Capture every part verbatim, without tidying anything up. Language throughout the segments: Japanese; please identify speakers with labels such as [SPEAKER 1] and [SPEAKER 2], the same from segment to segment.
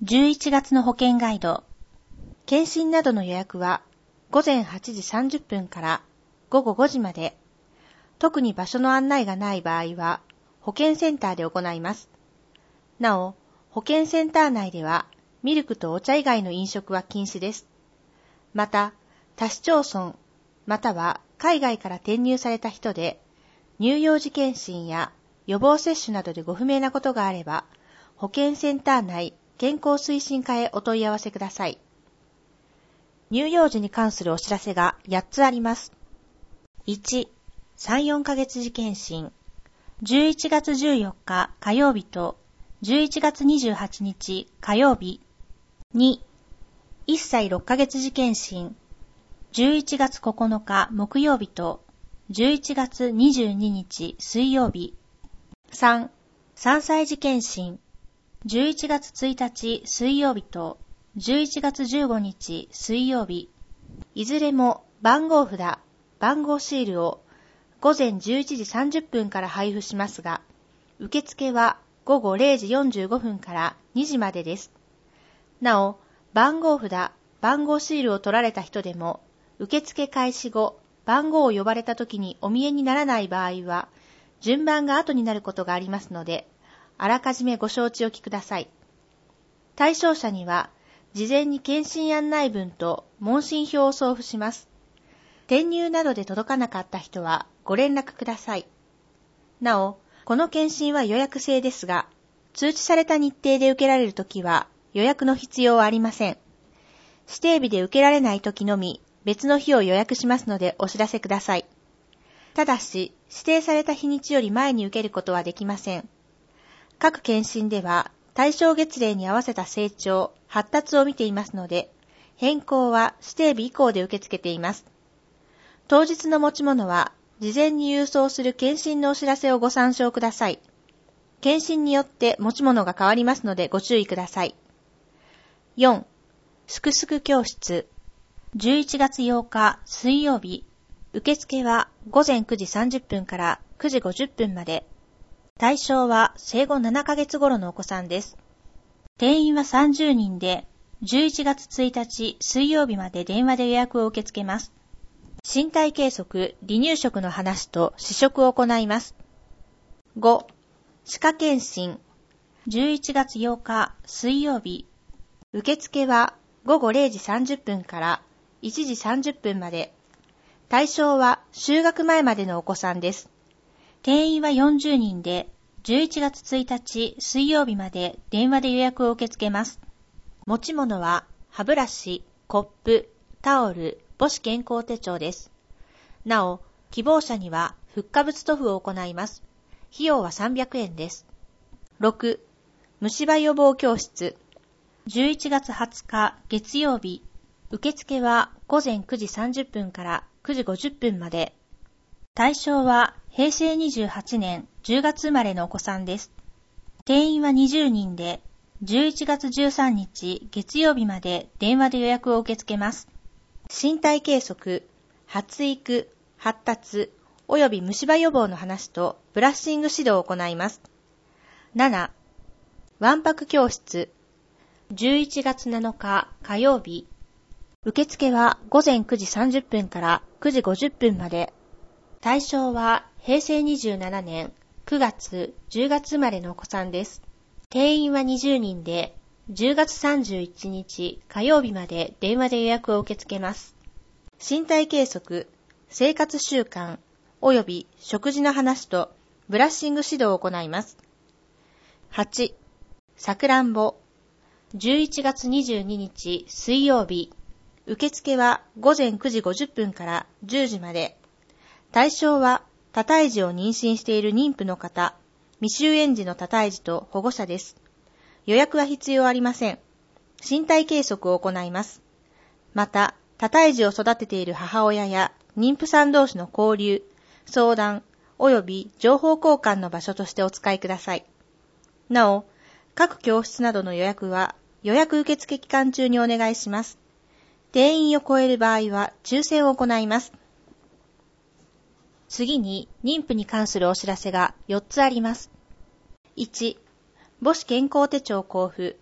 [SPEAKER 1] じゅういちがつの保険ガイド。検診などの予約はごぜんはちじさんじゅっぷんからごごごじまで。特に場所の案内がない場合は保健センターで行います。なお、保健センター内ではミルクとお茶以外の飲食は禁止です。また、他市町村または海外から転入された人で乳幼児検診や予防接種などでご不明なことがあれば、保健センター内健康推進課へお問い合わせください。乳幼児に関するお知らせがやっつあります。いち、さん、よんかげつ時検診。じゅういちがつじゅうよっか火曜日とじゅういちがつにじゅうはちにち火曜日。に、いっさいろっかげつ時検診。じゅういちがつここのか木曜日とじゅういちがつにじゅうににち水曜日。さん、さんさい時検診。じゅういちがつついたち水曜日とじゅういちがつじゅうごにち水曜日。いずれも番号札、番号シールをごぜんじゅういちじさんじゅっぷんから配布しますが、受付はごごれいじよんじゅうごふんからにじまでです。なお、番号札、番号シールを取られた人でも、受付開始後、番号を呼ばれた時にお見えにならない場合は、順番が後になることがありますので、あらかじめご承知おきください。対象者には、事前に検診案内文と問診票を送付します。転入などで届かなかった人はご連絡ください。なお、この検診は予約制ですが、通知された日程で受けられるときは予約の必要はありません。指定日で受けられないときのみ別の日を予約しますのでお知らせください。ただし、指定された日にちより前に受けることはできません。各検診では対象月齢に合わせた成長、発達を見ていますので、変更は指定日以降で受け付けています。当日の持ち物は、事前に郵送する検診のお知らせをご参照ください。検診によって持ち物が変わりますのでご注意ください。よん、すくすく教室。じゅういちがつようか水曜日。受付はごぜんくじさんじゅっぷんからくじごじゅっぷんまで。対象は生後ななかげつ頃のお子さんです。定員はさんじゅうにんで、じゅういちがつついたち水曜日まで電話で予約を受け付けます。身体計測、離乳食の話と試食を行います。ご、歯科検診。じゅういちがつようか水曜日。受付はごごれいじさんじゅっぷんからいちじさんじゅっぷんまで。対象は就学前までのお子さんです。定員はよんじゅうにんで、じゅういちがつついたち水曜日まで電話で予約を受け付けます。持ち物は歯ブラシ、コップ、タオル、母子健康手帳です。なお、希望者にはフッ化物塗布を行います。費用はさんびゃくえんです。ろく、虫歯予防教室。じゅういちがつはつか月曜日。受付はごぜんくじさんじゅっぷんからくじごじゅっぷんまで。対象はへいせいにじゅうはちねんじゅうがつ生まれのお子さんです。定員はにじゅうにんで、じゅういちがつじゅうさんにち月曜日まで電話で予約を受け付けます。身体計測、発育、発達、および虫歯予防の話とブラッシング指導を行います。なな、わんぱく教室。じゅういちがつなのか火曜日。受付はごぜんくじさんじゅっぷんからくじごじゅっぷんまで。対象はへいせいにじゅうななねんくがつ、じゅうがつ生まれのお子さんです。定員はにじゅうにんで、じゅうがつさんじゅういちにち火曜日まで電話で予約を受け付けます。身体計測、生活習慣、および食事の話とブラッシング指導を行います。はち、さくらんぼ。じゅういちがつにじゅうににち水曜日。受付はごぜんくじごじゅっぷんからじゅうじまで。対象は多胎児を妊娠している妊婦の方、未就園児の多胎児と保護者です。予約は必要ありません。身体計測を行います。また、多胎児を育てている母親や妊婦さん同士の交流、相談、および情報交換の場所としてお使いください。なお、各教室などの予約は予約受付期間中にお願いします。定員を超える場合は抽選を行います。次に妊婦に関するお知らせがよっつあります。いち、母子健康手帳交付。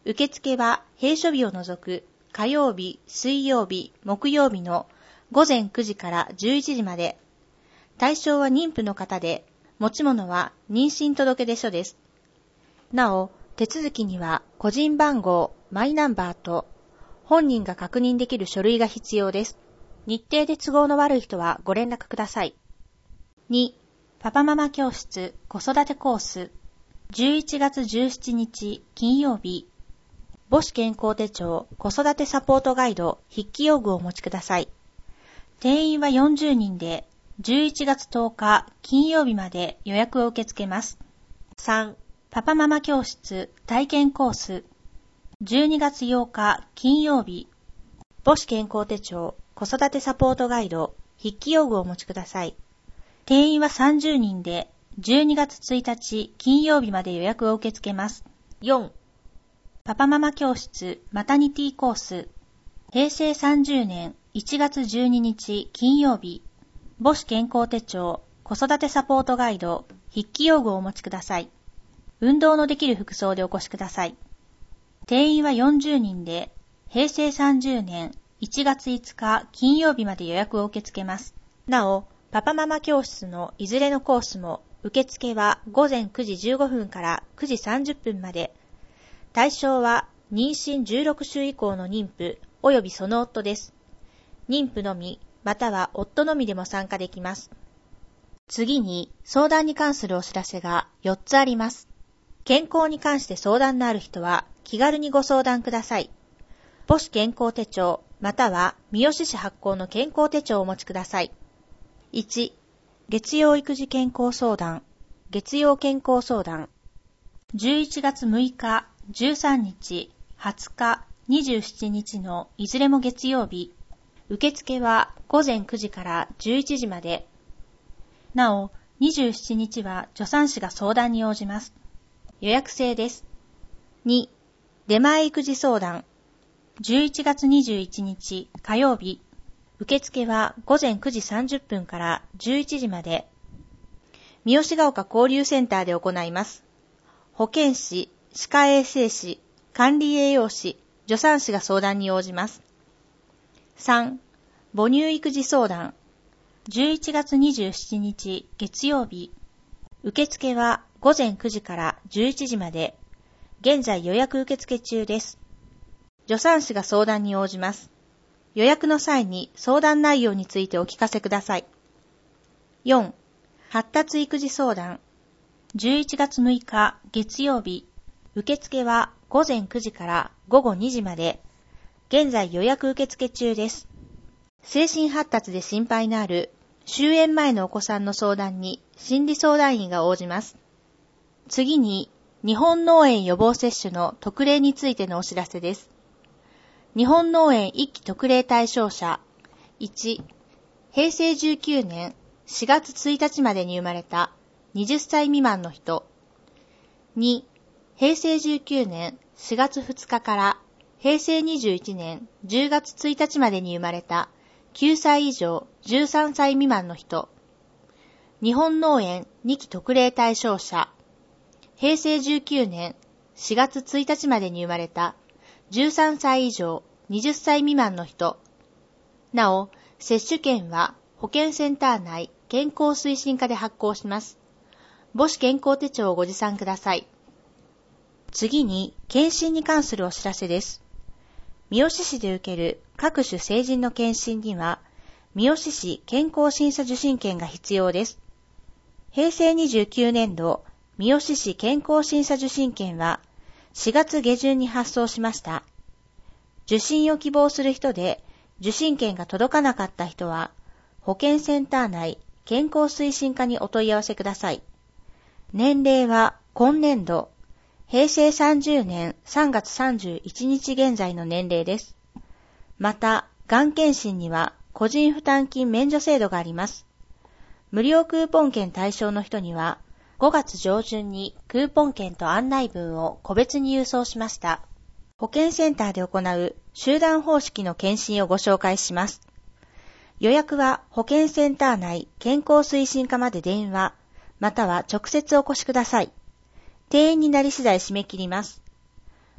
[SPEAKER 1] 受付は閉所日を除く火曜日、水曜日、木曜日のごぜんくじからじゅういちじまで。対象は妊婦の方で、持ち物は妊娠届出書です。なお、手続きには個人番号、マイナンバーと本人が確認できる書類が必要です。日程で都合の悪い人はご連絡ください。に、パパママ教室子育てコースじゅういちがつじゅうしちにち金曜日。母子健康手帳子育てサポートガイド筆記用具をお持ちください。定員はよんじゅうにんで、じゅういちがつとおか金曜日まで予約を受け付けます。さん、パパママ教室体験コースじゅうにがつようか金曜日。母子健康手帳子育てサポートガイド筆記用具をお持ちください。定員はさんじゅうにんで、じゅうにがつついたち金曜日まで予約を受け付けます。よん、パパママ教室マタニティコースへいせいさんじゅうねんいちがつじゅうににち金曜日。母子健康手帳子育てサポートガイド筆記用具をお持ちください。運動のできる服装でお越しください。定員はよんじゅうにんで、へいせいさんじゅうねんいちがついつか金曜日まで予約を受け付けます。なお、パパママ教室のいずれのコースも受付はごぜんくじじゅうごふんからくじさんじゅっぷんまで。対象は妊娠じゅうろくしゅう以降の妊婦及びその夫です。妊婦のみまたは夫のみでも参加できます。次に相談に関するお知らせがよっつあります。健康に関して相談のある人は気軽にご相談ください。母子健康手帳または三好市発行の健康手帳をお持ちください。いち、月曜育児健康相談、月曜健康相談。じゅういちがつむいか、じゅうさんにち、はつか、にじゅうしちにちのいずれも月曜日。受付はごぜんくじからじゅういちじまで。なお、にじゅうしちにちは助産師が相談に応じます。予約制です。に、出前育児相談。じゅういちがつにじゅういちにち火曜日。受付はごぜんくじさんじゅっぷんからじゅういちじまで。三好ヶ丘交流センターで行います。保健師、歯科衛生士、管理栄養士、助産師が相談に応じます。さん、母乳育児相談。じゅういちがつにじゅうしちにち月曜日。受付はごぜんくじからじゅういちじまで。現在予約受付中です。助産師が相談に応じます。予約の際に相談内容についてお聞かせください。よん、発達育児相談。じゅういちがつむいか月曜日。受付はごぜんくじからごごにじまで。現在予約受付中です。精神発達で心配のある終園前のお子さんの相談に心理相談員が応じます。次に、日本脳炎予防接種の特例についてのお知らせです。日本脳炎いっき特例対象者。いち、へいせいじゅうきゅうねんしがつついたちまでに生まれたはたち未満の人。に、へいせいじゅうきゅうねんしがつふつかからへいせいにじゅういちねんじゅうがつついたちまでに生まれたきゅうさい以上じゅうさんさい未満の人。日本脳炎にき特例対象者。へいせいじゅうきゅうねんしがつついたちまでに生まれたじゅうさんさい以上はたち未満の人。なお、接種券は保健センター内健康推進課で発行します。母子健康手帳をご持参ください。次に、検診に関するお知らせです。三好市で受ける各種成人の検診には、三好市健康審査受診券が必要です。へいせいにじゅうきゅうねんど、三好市健康審査受診券はしがつげじゅんに発送しました。受診を希望する人で受診券が届かなかった人は、保健センター内健康推進課にお問い合わせください。年齢は今年度、へいせいさんじゅうねんさんがつさんじゅういちにち現在の年齢です。また、がん検診には個人負担金免除制度があります。無料クーポン券対象の人には、ごがつじょうじゅんにクーポン券と案内文を個別に郵送しました。保健センターで行う集団方式の検診をご紹介します。予約は保健センター内健康推進課まで電話、または直接お越しください。定員になり次第締め切ります。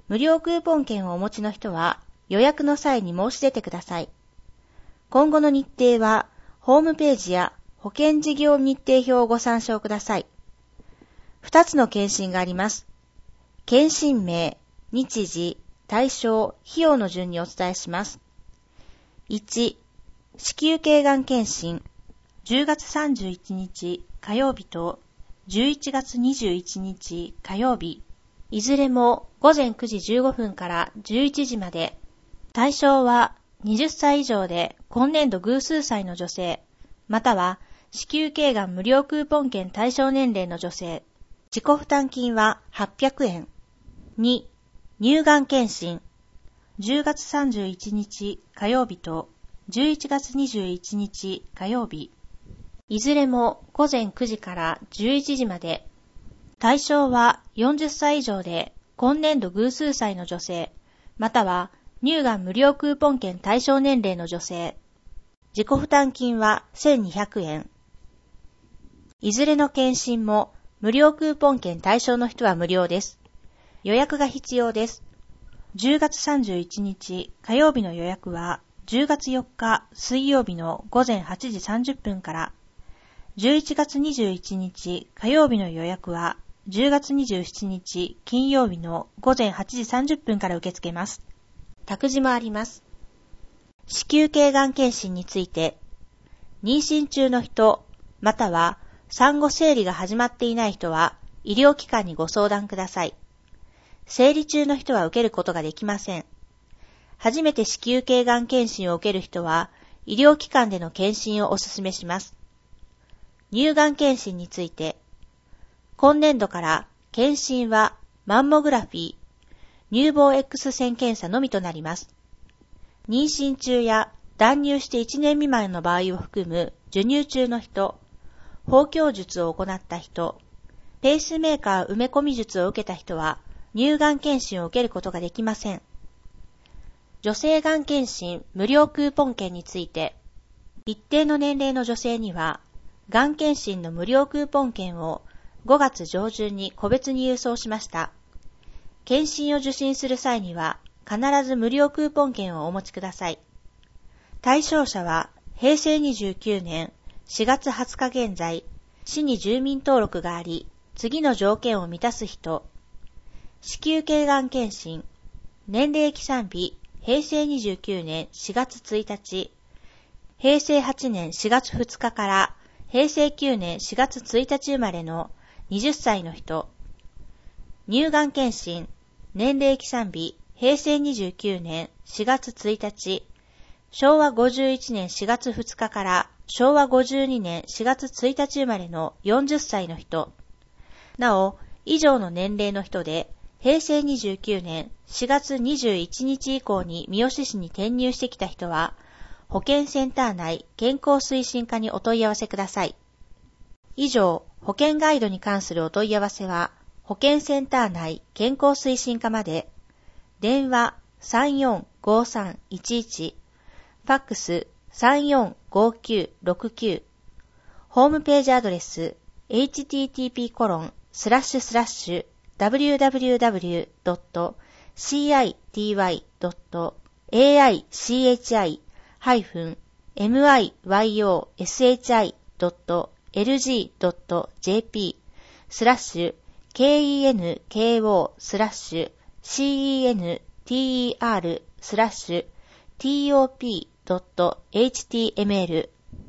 [SPEAKER 1] 無料クーポン券をお持ちの人は予約の際に申し出てください。今後の日程はホームページや保険事業日程表をご参照ください。ふたつの検診があります。検診名、日時、対象、費用の順にお伝えします。いち、子宮頸がん検診、じゅうがつさんじゅういちにち火曜日とじゅういちがつにじゅういちにち火曜日、いずれもごぜんくじじゅうごふんからじゅういちじまで、対象ははたち以上で今年度偶数歳の女性、または子宮頸がん無料クーポン券対象年齢の女性、自己負担金ははっぴゃくえん。に、乳がん検診、じゅうがつさんじゅういちにち火曜日とじゅういちがつにじゅういちにち火曜日、いずれもごぜんくじからじゅういちじまで、対象はよんじゅっさい以上で今年度偶数歳の女性、または乳がん無料クーポン券対象年齢の女性、自己負担金はせんにひゃくえん。いずれの検診も無料クーポン券対象の人は無料です。予約が必要です。じゅうがつさんじゅういちにち火曜日の予約はじゅうがつよっか水曜日のごぜんはちじさんじゅっぷんから、じゅういちがつにじゅういちにち火曜日の予約はじゅうがつにじゅうしちにち金曜日のごぜんはちじさんじゅっぷんから受け付けます。託児もあります。子宮頸がん検診について、妊娠中の人、または産後生理が始まっていない人は医療機関にご相談ください。生理中の人は受けることができません。初めて子宮頸がん検診を受ける人は医療機関での検診をお勧めします。乳がん検診について、今年度から検診はマンモグラフィー、乳房 X 線検査のみとなります。妊娠中や断乳していちねん未満の場合を含む授乳中の人、包協術を行った人、ペースメーカー埋め込み術を受けた人は乳がん検診を受けることができません。女性がん検診無料クーポン券について、一定の年齢の女性には、がん検診の無料クーポン券をごがつ上旬に個別に郵送しました。検診を受診する際には、必ず無料クーポン券をお持ちください。対象者は、へいせいにじゅうきゅうねんしがつはつか現在、市に住民登録があり、次の条件を満たす人、子宮頸がん検診、年齢起算日、へいせいにじゅうきゅうねんしがつついたち、へいせいはちねんしがつふつかからへいせいきゅうねんしがつついたち生まれのはたちの人、乳がん検診、年齢起算日、へいせいにじゅうきゅうねんしがつついたち、しょうわごじゅういちねんしがつふつかからしょうわごじゅうにねんしがつついたち生まれのよんじゅっさいの人、なお、以上の年齢の人で、へいせいにじゅうきゅうねんしがつにじゅういちにち以降に三好市に転入してきた人は、保健センター内健康推進課にお問い合わせください。以上、保健ガイドに関するお問い合わせは、保健センター内健康推進課まで、電話 さんよんごさんいちいち、ファックス さんよんごきゅうろくきゅう、ホームページアドレス エイチティーティーピーコロンスラッシュスラッシュダブリューダブリューダブリュードットシーアイティーワイドットエーアイシーエイチアイハイフンエムアイワイオーエスエイチアイドットエルジードットジェーピースラッシュ ケーイーエヌケーオー スラッシュ シーイーエヌティーイーアール スラッシュ ティーオーピードットエイチティーエムエル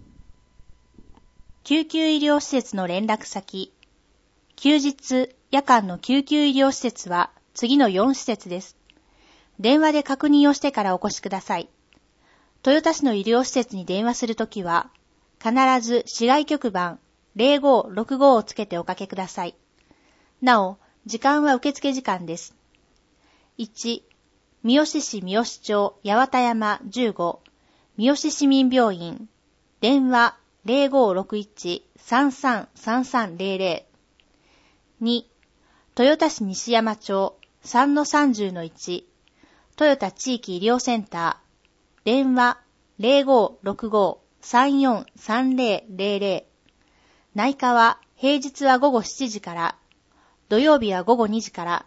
[SPEAKER 1] 救急医療施設の連絡先、休日、夜間の救急医療施設は次のよん施設です。電話で確認をしてからお越しください。豊田市の医療施設に電話するときは、必ず市外局番ゼロごろくごをつけておかけください。なお、時間は受付時間です。いち、三好市三好町八幡山じゅうご、三好市民病院、電話ゼロごろくいち さんさんさんさんゼロゼロ。に、豊田市西山町 さんのさんじゅうのいち、豊田地域医療センター、電話ゼロごろくご さんよんさんゼロゼロゼロ。内科は平日はごごしちじから、土曜日はごごにじから、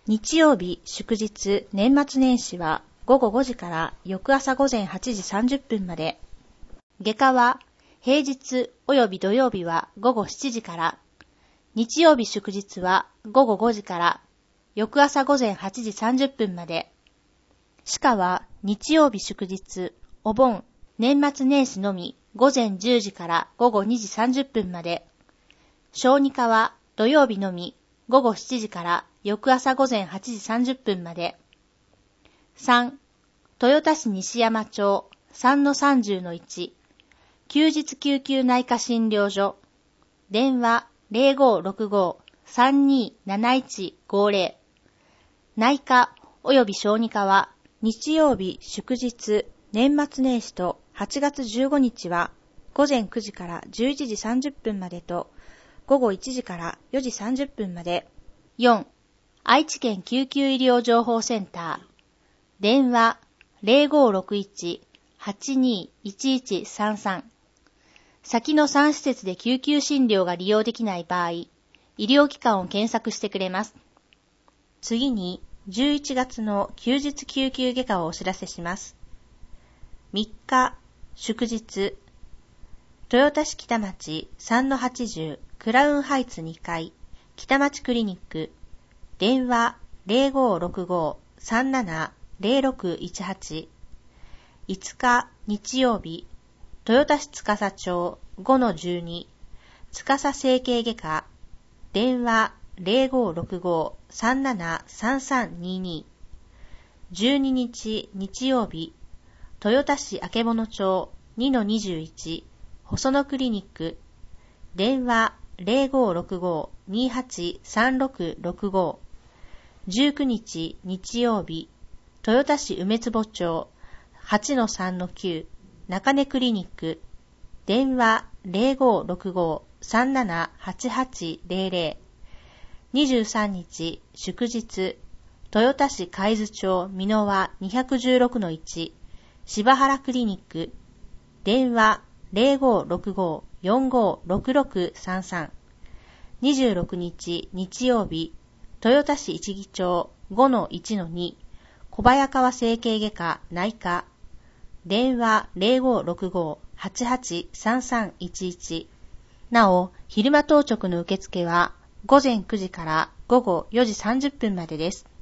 [SPEAKER 1] 日曜日、祝日、年末年始は午後ごじから翌朝午前はちじさんじゅっぷんまで。外科は平日及び土曜日は午後しちじから、日曜日祝日は午後ごじから翌朝午前はちじさんじゅっぷんまで。歯科は日曜日祝日、お盆、年末年始のみ午前じゅうじから午後にじさんじゅっぷんまで。小児科は土曜日のみ午後しちじから翌朝午前はちじさんじゅっぷんまで。さん. 豊田市西山町 さんのさんじゅうのいち 休日救急内科診療所。電話 ゼロごろくご さんにーなないちごゼロ。内科及び小児科は日曜日祝日年末年始とはちがつじゅうごにちは午前くじからじゅういちじさんじゅっぷんまでと午後いちじからよじさんじゅっぷんまで。よん. 愛知県救急医療情報センター。電話 ゼロごろくいち はちにーいちいちさんさん。先のさん施設で救急診療が利用できない場合、医療機関を検索してくれます。次にじゅういちがつの休日救急外科をお知らせします。みっか、祝日。豊田市北町 さんのはちじゅう クラウンハイツにかい北町クリニック。電話 ゼロごろくご さんなな ゼロろくいちはち。いつか日曜日。豊田市司町 ごのじゅうに 司整形外科。電話 ゼロごろくご さんなな さんさんにに。じゅうににち日曜日。豊田市曙町 にのにじゅういち 細野クリニック。電話 ゼロごろくご にはちさんろくろくご。じゅうくにち日曜日。豊田市梅坪町 はちのさんのきゅう 中根クリニック。電話 ゼロごろくご さんなな はちはちゼロゼロ。にじゅうさんにち祝日。豊田市海津町美濃和 にひゃくじゅうろくのいち 柴原クリニック。電話 ゼロごろくご よんごろくろくさんさん。にじゅうろくにち日曜日。豊田市一木町 ごのいちのに 小早川整形外科内科。電話 ゼロごろくご はちはちさんさんいちいち。なお、昼間当直の受付は午前くじから午後よじさんじゅっぷんまでです。